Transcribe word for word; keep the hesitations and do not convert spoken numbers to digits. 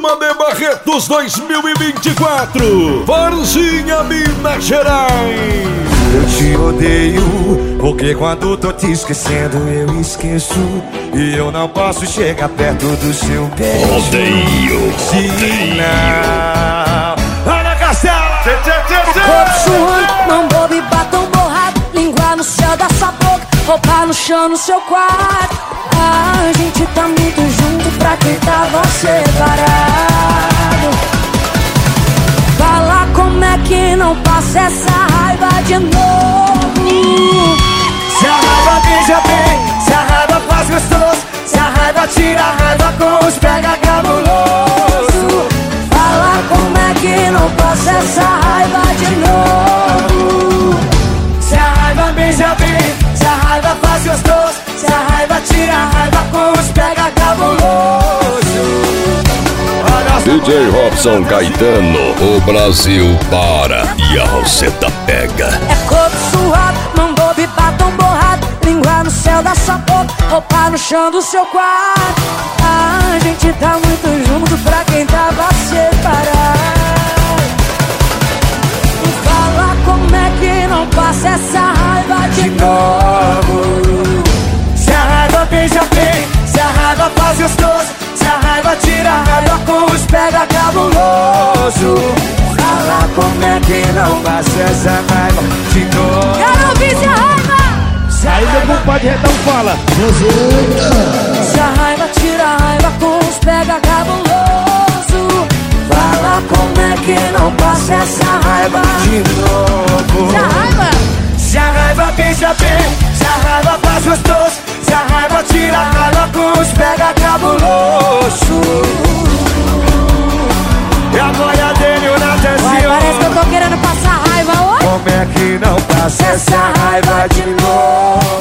Turma de Barretos dois mil e vinte e quatro, Varginha, Minas Gerais. Eu te odeio, porque quando tô te esquecendo eu esqueço. E eu não posso chegar perto do seu beijo. Odeio, Se não... Olha a Castela! Corpo suando, mão boba e batom borrado, língua no céu da sua boca, roupa no chão no seu quarto. Ah, a gente tá muito junto pra quem tava separado. Fala como é que não passa essa raiva de novo. Se a raiva beija bem, se a raiva faz gostoso, se a raiva tira a raiva com os pega cabuloso. Fala como é que não passa essa raiva de novo. Se a raiva beija bem, se a raiva faz gostoso, se a raiva tira a raiva com os pega cabuloso. D J Robson Caetano, o Brasil para e a Roseta pega. É corpo suado, mão boba e batom borrado, língua no céu da sua boca, roupa no chão do seu quarto. Ah, a gente tá muito junto pra quem tava separado. Fala como é que não passa essa raiva de novo. Se a raiva beija bem, se a raiva faz gostoso, se a raiva tira a raiva com os pega cabuloso. Fala como é que não passa essa raiva de novo. Quero ouvir essa raiva! Se a Aí meu compadre Redão fala: Se a raiva tira a raiva com os pega cabuloso. Fala como é que não passa essa raiva de novo. Se a raiva, se a raiva beija bem, se a raiva faz gostoso, se a raiva tira a raiva com os pega cabuloso. E a boia dele o vai, Natanzinho. parece que eu tô querendo passar raiva hoje. Como é que não passa essa raiva de novo?